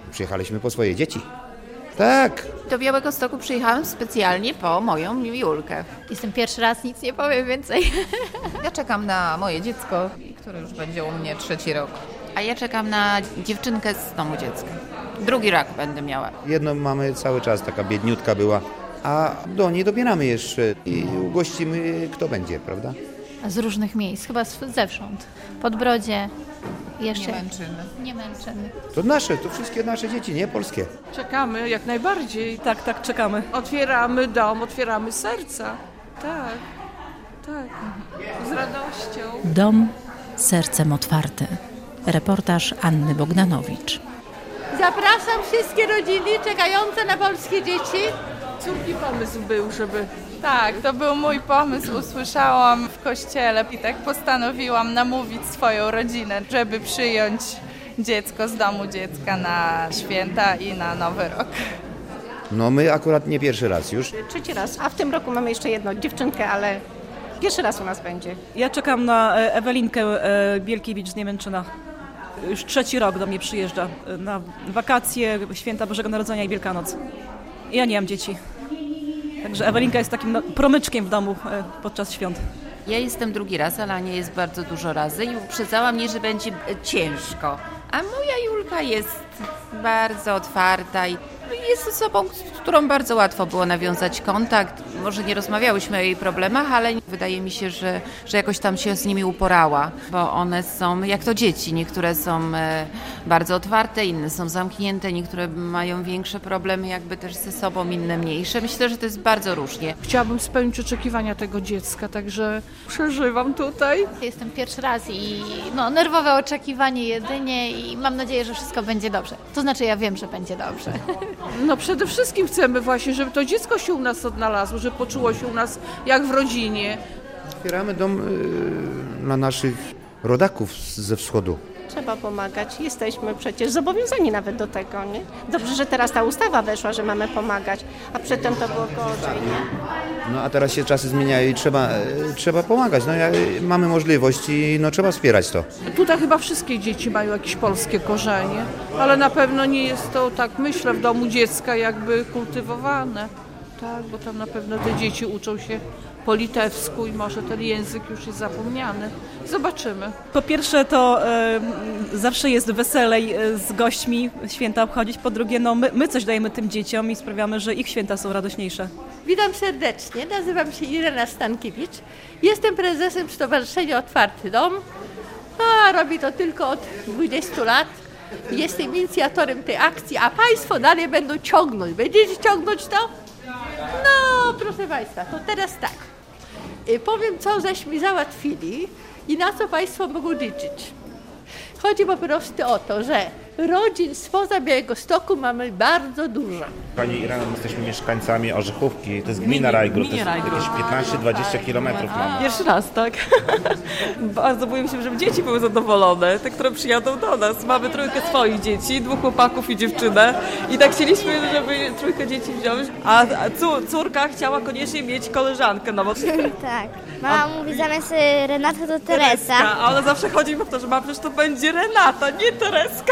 Przyjechaliśmy po swoje dzieci. Tak. Do Białegostoku przyjechałam specjalnie po moją Julkę. Jestem pierwszy raz, nic nie powiem więcej. Ja czekam na moje dziecko, które już będzie u mnie 3. rok. A ja czekam na dziewczynkę z domu dziecka. 2. rok będę miała. Jedną mamy cały czas, taka biedniutka była, a do niej dobieramy jeszcze i ugościmy kto będzie, prawda? Z różnych miejsc, chyba zewsząd. Podbrodzie, jeszcze Nie męczymy. To wszystkie nasze dzieci, nie polskie. Czekamy jak najbardziej. Tak, czekamy. Otwieramy dom, otwieramy serca. Tak. Z radością. Dom sercem otwarty. Reportaż Anny Bogdanowicz. Zapraszam wszystkie rodziny czekające na polskie dzieci. Córki pomysł był, żeby... Tak, to był mój pomysł. Usłyszałam w kościele i tak postanowiłam namówić swoją rodzinę, żeby przyjąć dziecko z domu dziecka na święta i na Nowy Rok. No my akurat nie pierwszy raz już. 3. raz, a w tym roku mamy jeszcze jedną dziewczynkę, ale pierwszy raz u nas będzie. Ja czekam na Ewelinkę Bielkiewicz z Niemęczyna. Już 3. rok do mnie przyjeżdża na wakacje, święta Bożego Narodzenia i Wielkanoc. Ja nie mam dzieci. Także Ewelinka jest takim promyczkiem w domu podczas świąt. Ja jestem 2. raz, ale nie jest bardzo dużo razy i uprzedzała mnie, że będzie ciężko. A moja Julka jest bardzo otwarta i jest osobą, z którą bardzo łatwo było nawiązać kontakt. Może nie rozmawiałyśmy o jej problemach, ale wydaje mi się, że jakoś tam się z nimi uporała, bo one są jak to dzieci. Niektóre są bardzo otwarte, inne są zamknięte, niektóre mają większe problemy jakby też ze sobą, inne mniejsze. Myślę, że to jest bardzo różnie. Chciałabym spełnić oczekiwania tego dziecka, także przeżywam tutaj. Jestem pierwszy raz i nerwowe oczekiwanie jedynie i mam nadzieję, że wszystko będzie dobrze. To znaczy ja wiem, że będzie dobrze. No przede wszystkim chcemy właśnie, żeby to dziecko się u nas odnalazło, żeby poczuło się u nas jak w rodzinie. Otwieramy dom dla naszych rodaków ze wschodu. Trzeba pomagać. Jesteśmy przecież zobowiązani nawet do tego, nie? Dobrze, że teraz ta ustawa weszła, że mamy pomagać, a przedtem to było gorzej, nie? No a teraz się czasy zmieniają i trzeba pomagać. No mamy możliwość i trzeba wspierać to. Tutaj chyba wszystkie dzieci mają jakieś polskie korzenie, ale na pewno nie jest to, tak myślę, w domu dziecka jakby kultywowane. Tak, bo tam na pewno te dzieci uczą się po litewsku i może ten język już jest zapomniany. Zobaczymy. Po pierwsze to zawsze jest weselej z gośćmi święta obchodzić. Po drugie, my coś dajemy tym dzieciom i sprawiamy, że ich święta są radośniejsze. Witam serdecznie, nazywam się Irena Stankiewicz. Jestem prezesem Stowarzyszenia Otwarty Dom. Robię to tylko od 20 lat. Jestem inicjatorem tej akcji, a Państwo dalej będą ciągnąć. Będziecie ciągnąć to? No, proszę Państwa, to teraz tak. Powiem, co żeśmy załatwili i na co Państwo mogą liczyć. Chodzi po prostu o to, że rodzin spoza Białegostoku mamy bardzo dużo. Pani Irena, my jesteśmy mieszkańcami Orzechówki, to jest gmina Rajgród, to jest jakieś 15-20 kilometrów mamy. Pierwszy raz, tak? Bardzo boję się, żeby dzieci były zadowolone, te, które przyjadą do nas. Mamy 3 swoich dzieci, 2 chłopaków i dziewczynę i tak chcieliśmy, żeby 3 dzieci wziąć, a córka chciała koniecznie mieć koleżankę. Tak. Mama mówi zamiast Renata to Teresa. A ona zawsze chodzi i powtarza, że przecież to będzie Renata, nie Tereska.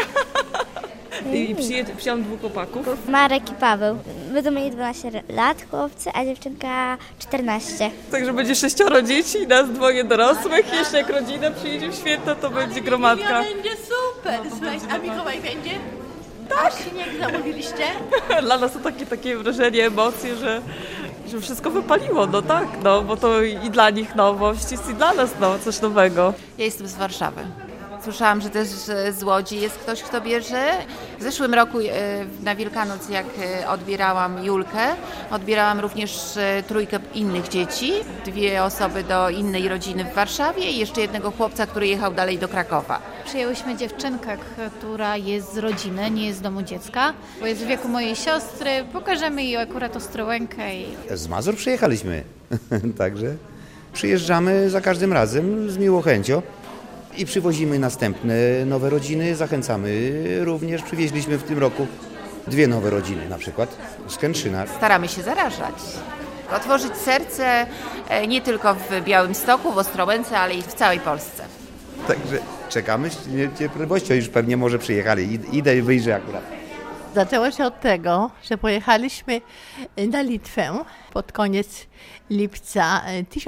I przyjąłem 2 chłopaków. Marek i Paweł. Będą mieli 12 lat chłopcy, a dziewczynka 14. Także będzie 6 dzieci, nas 2 dorosłych. Jeszcze jak rodzina przyjedzie w święto, to będzie gromadka. Będzie super. A Mikołaj będzie? Tak. A śnieg zamówiliście? Dla nas to takie wrażenie, emocje, że wszystko wypaliło, bo to i dla nich nowość jest i dla nas coś nowego. Ja jestem z Warszawy. Słyszałam, że też z Łodzi jest ktoś, kto bierze. W zeszłym roku na Wielkanoc, jak odbierałam Julkę, odbierałam również 3 innych dzieci, 2 osoby do innej rodziny w Warszawie i jeszcze jednego chłopca, który jechał dalej do Krakowa. Przyjęłyśmy dziewczynkę, która jest z rodziny, nie jest z domu dziecka, bo jest w wieku mojej siostry. Pokażemy jej akurat Ostrołękę. Z Mazur przyjechaliśmy, także przyjeżdżamy za każdym razem z miłą chęcią. I przywozimy następne nowe rodziny, zachęcamy również. Przywieźliśmy w tym roku 2 nowe rodziny, na przykład z Kętrzyna. Staramy się zarażać. Otworzyć serce nie tylko w Białymstoku, w Ostrołęce, ale i w całej Polsce. Także czekamy z niecierpliwością, już pewnie może przyjechali. Idę i wyjrzę akurat. Zaczęło się od tego, że pojechaliśmy na Litwę pod koniec lipca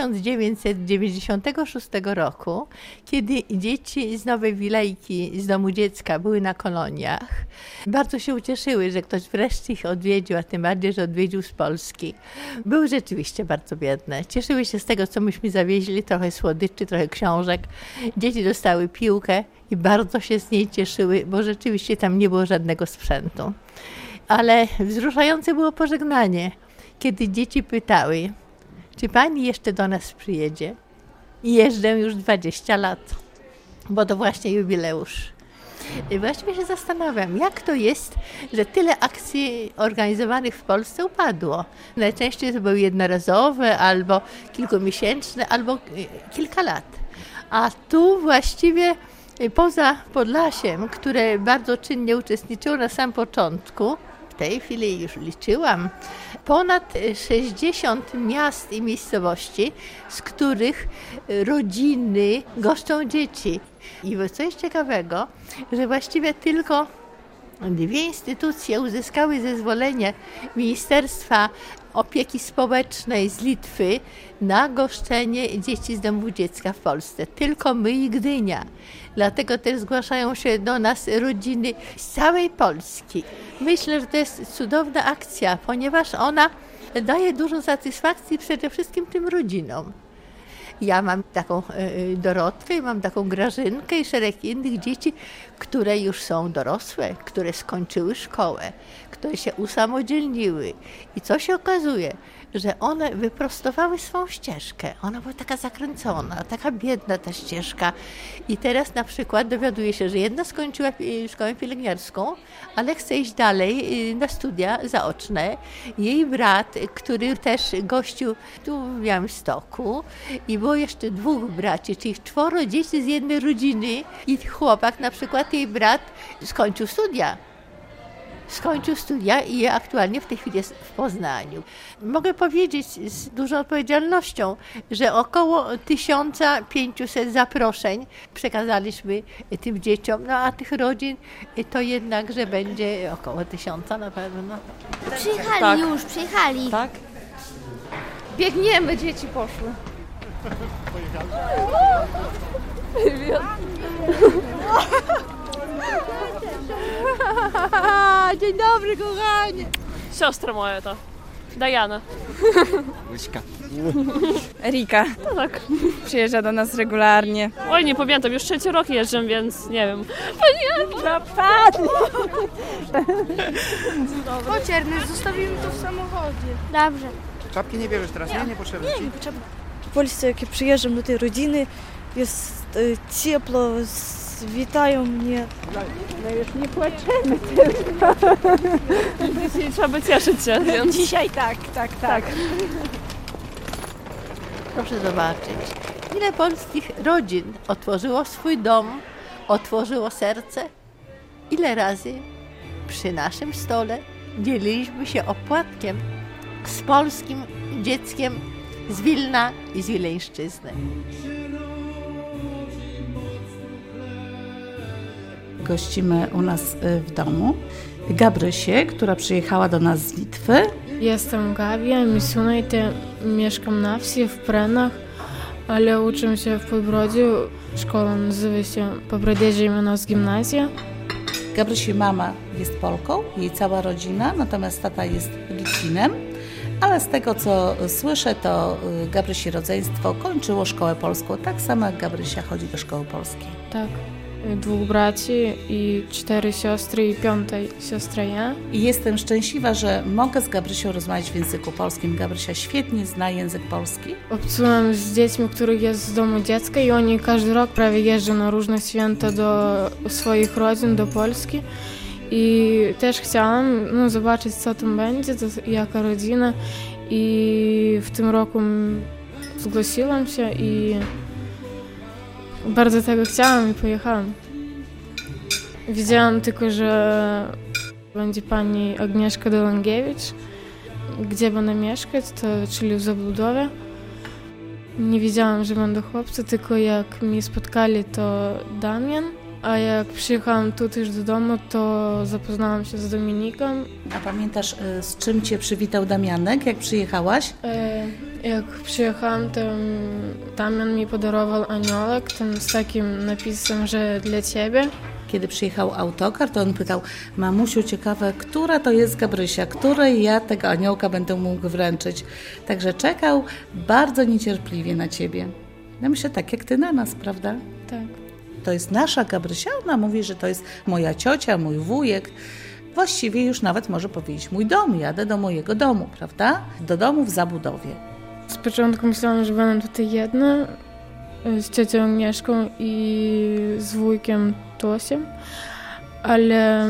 1996 roku, kiedy dzieci z Nowej Wilejki, z Domu Dziecka były na koloniach. Bardzo się ucieszyły, że ktoś wreszcie ich odwiedził, a tym bardziej, że odwiedził z Polski. Były rzeczywiście bardzo biedne. Cieszyły się z tego, co myśmy zawieźli, trochę słodyczy, trochę książek. Dzieci dostały piłkę i bardzo się z niej cieszyły, bo rzeczywiście tam nie było żadnego sprzętu. Ale wzruszające było pożegnanie, kiedy dzieci pytały, czy pani jeszcze do nas przyjedzie? I jeżdżę już 20 lat, bo to właśnie jubileusz. I właściwie się zastanawiam, jak to jest, że tyle akcji organizowanych w Polsce upadło. Najczęściej to były jednorazowe, albo kilkumiesięczne, albo kilka lat. A tu właściwie poza Podlasiem, które bardzo czynnie uczestniczyło na samym początku, w tej chwili już liczyłam, ponad 60 miast i miejscowości, z których rodziny goszczą dzieci. I co jest ciekawego, że właściwie tylko 2 instytucje uzyskały zezwolenie Ministerstwa Opieki Społecznej z Litwy na goszczenie dzieci z Domu Dziecka w Polsce. Tylko my i Gdynia. Dlatego też zgłaszają się do nas rodziny z całej Polski. Myślę, że to jest cudowna akcja, ponieważ ona daje dużo satysfakcji przede wszystkim tym rodzinom. Ja mam taką Dorotkę, mam taką Grażynkę i szereg innych dzieci, które już są dorosłe, które skończyły szkołę, które się usamodzielniły. I co się okazuje, że one wyprostowały swą ścieżkę. Ona była taka zakręcona, taka biedna ta ścieżka. I teraz na przykład dowiaduje się, że jedna skończyła szkołę pielęgniarską, ale chce iść dalej na studia zaoczne. Jej brat, który też gościł tu w Białymstoku, i było jeszcze 2 braci, czyli 4 dzieci z jednej rodziny. I chłopak, na przykład jej brat, skończył studia i aktualnie w tej chwili jest w Poznaniu. Mogę powiedzieć z dużą odpowiedzialnością, że około 1500 zaproszeń przekazaliśmy tym dzieciom, no a tych rodzin to jednakże będzie około 1000 na pewno. Przyjechali Tak. już, przyjechali. Tak? Biegniemy, dzieci poszły. Dzień dobry, kochanie! Siostra moja to. Diana. Łyśka. Rika. No tak. Przyjeżdża do nas regularnie. Oj, nie pamiętam, już 3 rok jeżdżę, więc nie wiem. Chodź, Ernest, zostawimy to w samochodzie. Dobrze. Czapki nie bierzesz teraz, nie? Nie potrzebne ci? W Polsce, jak przyjeżdżam do tej rodziny, jest ciepło, witają mnie. No już nie płaczemy. Dzisiaj trzeba cieszyć się. Więc... Dzisiaj tak. Proszę zobaczyć, ile polskich rodzin otworzyło swój dom, otworzyło serce. Ile razy przy naszym stole dzieliliśmy się opłatkiem z polskim dzieckiem z Wilna i z Wileńszczyzny. Gościmy u nas w domu Gabrysię, która przyjechała do nas z Litwy. Jestem Gabia, misjonajka, mieszkam na wsi w Prenach, ale uczę się w Podbrodziu. Szkoła nazywa się Pobrodzie u nas gimnazja. Gabrysi mama jest Polką, jej cała rodzina, natomiast tata jest Litwinem. Ale z tego, co słyszę, to Gabrysi rodzeństwo kończyło szkołę polską. Tak samo jak Gabrysia chodzi do szkoły polskiej. Tak. 2 braci i 4 siostry i 5 siostra ja. I jestem szczęśliwa, że mogę z Gabrysią rozmawiać w języku polskim. Gabrysia świetnie zna język polski. Obcuję z dziećmi, których jest z Domu Dziecka i oni każdy rok prawie jeżdżą na różne święta do swoich rodzin, do Polski. I też chciałam zobaczyć, co tam będzie, jaka rodzina. I w tym roku zgłosiłam się i bardzo tego chciałam i pojechałam. Wiedziałam tylko, że będzie pani Agnieszka Dolangiewicz, gdzie będę mieszkać, czyli w zabudowie. Nie wiedziałam, że będą chłopcy, tylko jak mnie spotkali, to Damian a jak przyjechałam tutaj już do domu, to zapoznałam się z Dominikiem. A pamiętasz, z czym Cię przywitał Damianek, jak przyjechałaś? Jak przyjechałam, to Damian mi podarował aniołek, ten z takim napisem, że dla Ciebie. Kiedy przyjechał autokar, to on pytał: mamusiu, ciekawe, która to jest Gabrysia, której ja tego aniołka będę mógł wręczyć. Także czekał bardzo niecierpliwie na Ciebie. Ja myślę, tak jak Ty na nas, prawda? Tak. To jest nasza Gabrysia, ona mówi, że to jest moja ciocia, mój wujek. Właściwie już nawet może powiedzieć mój dom, jadę do mojego domu, prawda? Do domu w zabudowie. Z początku myślałam, że będę tutaj jedna, z ciocią Agnieszką i z wujkiem Tosiem, ale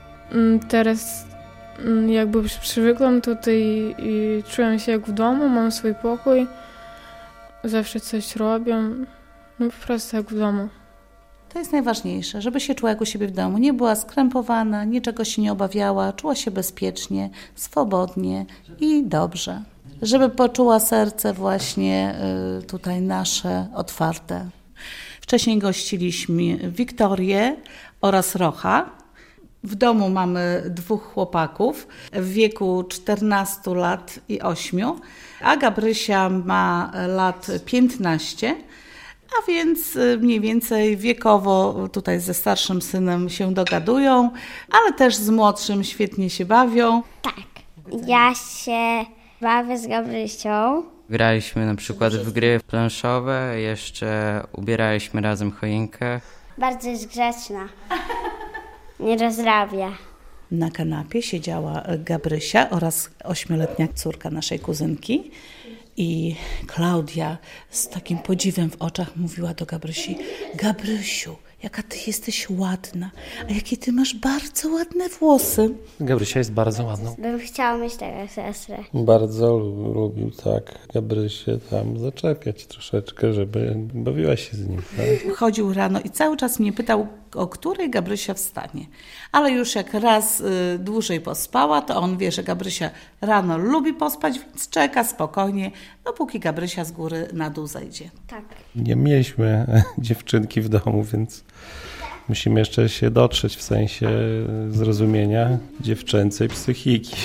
teraz jakby przywykłam tutaj i czuję się jak w domu, mam swój pokój, zawsze coś robię, no po prostu jak w domu. To jest najważniejsze, żeby się czuła jak u siebie w domu, nie była skrępowana, niczego się nie obawiała, czuła się bezpiecznie, swobodnie i dobrze. Żeby poczuła serce właśnie tutaj nasze otwarte. Wcześniej gościliśmy Wiktorię oraz Rocha. W domu mamy 2 chłopaków w wieku 14 lat i 8, a Gabrysia ma lat 15, a więc mniej więcej wiekowo tutaj ze starszym synem się dogadują, ale też z młodszym świetnie się bawią. Tak, ja się bawię z Gabrysią. Graliśmy na przykład w gry planszowe, jeszcze ubieraliśmy razem choinkę. Bardzo jest grzeczna. Nie rozrabia. Na kanapie siedziała Gabrysia oraz 8-letnia córka naszej kuzynki. I Klaudia z takim podziwem w oczach mówiła do Gabrysi: Gabrysiu, jaka ty jesteś ładna, a jakie ty masz bardzo ładne włosy. Gabrysia jest bardzo ładną. Bym chciała mieć taką siostrę. Bardzo lubił tak Gabrysię tam zaczepiać troszeczkę, żeby bawiła się z nim. Tak? Chodził rano i cały czas mnie pytał, o której Gabrysia wstanie. Ale już jak raz dłużej pospała, to on wie, że Gabrysia rano lubi pospać, więc czeka spokojnie, dopóki Gabrysia z góry na dół zejdzie. Tak. Nie mieliśmy dziewczynki w domu, więc musimy jeszcze się dotrzeć w sensie zrozumienia dziewczęcej psychiki.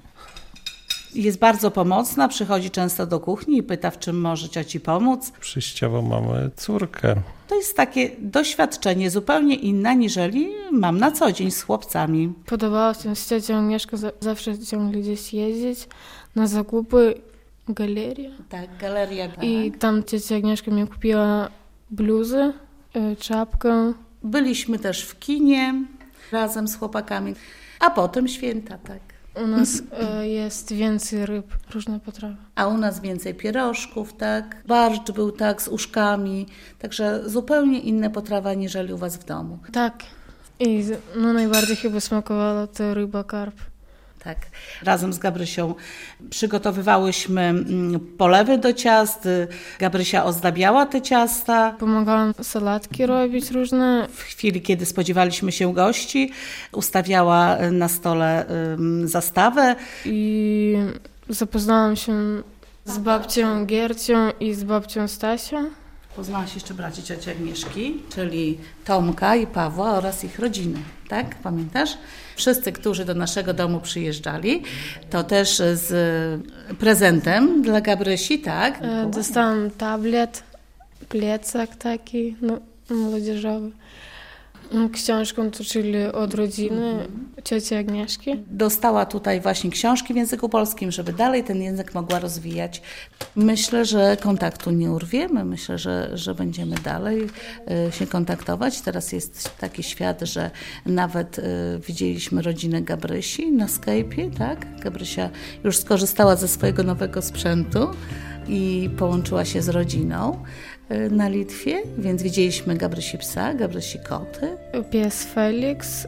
Jest bardzo pomocna, przychodzi często do kuchni i pyta, w czym może cioci pomóc. Przejściowo mamy córkę. To jest takie doświadczenie zupełnie inne, niżeli mam na co dzień z chłopcami. Podobało się z ciocią Agnieszką zawsze ciągle gdzieś jeździć na zakupy. Galeria. Tak, galeria. Tak. I tam ciocia Agnieszka mi kupiła bluzę, czapkę. Byliśmy też w kinie razem z chłopakami, a potem święta, tak. U nas jest więcej ryb, różne potrawy. A u nas więcej pierożków, tak. Barszcz był tak z uszkami, także zupełnie inne potrawy aniżeli u was w domu. Tak. I najbardziej chyba smakowała to ryba karp. Tak. Razem z Gabrysią przygotowywałyśmy polewy do ciast. Gabrysia ozdabiała te ciasta. Pomagałam salatki robić różne. W chwili, kiedy spodziewaliśmy się gości, ustawiała na stole zastawę. I zapoznałam się z babcią Giercią i z babcią Stasią. Poznałaś jeszcze braci cioci Agnieszki, czyli Tomka i Pawła oraz ich rodziny, tak? Pamiętasz? Wszyscy, którzy do naszego domu przyjeżdżali, to też z prezentem dla Gabrysi, tak? Dostałam tablet, plecak taki, młodzieżowy. Książkę, czyli od rodziny cioci Agnieszki. Dostała tutaj właśnie książki w języku polskim, żeby dalej ten język mogła rozwijać. Myślę, że kontaktu nie urwiemy. Myślę, że będziemy dalej się kontaktować. Teraz jest taki świat, że nawet widzieliśmy rodzinę Gabrysi na Skype'ie, tak? Gabrysia już skorzystała ze swojego nowego sprzętu i połączyła się z rodziną na Litwie, więc widzieliśmy Gabrysi psa, Gabrysi koty. Pies Felix,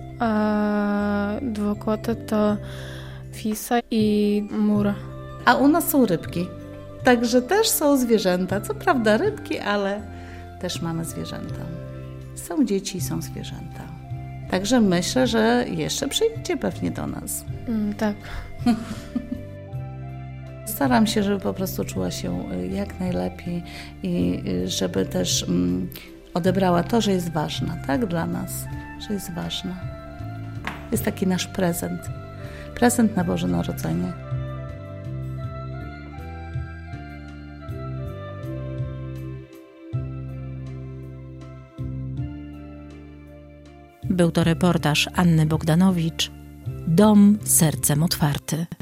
a 2 koty to Fisa i Mura. A u nas są rybki, także też są zwierzęta. Co prawda rybki, ale też mamy zwierzęta. Są dzieci i są zwierzęta. Także myślę, że jeszcze przyjdzie pewnie do nas. Tak. Staram się, żeby po prostu czuła się jak najlepiej i żeby też odebrała to, że jest ważna, tak, dla nas, że jest ważna. Jest taki nasz prezent. Prezent na Boże Narodzenie. Był to reportaż Anny Bogdanowicz. Dom sercem otwarty.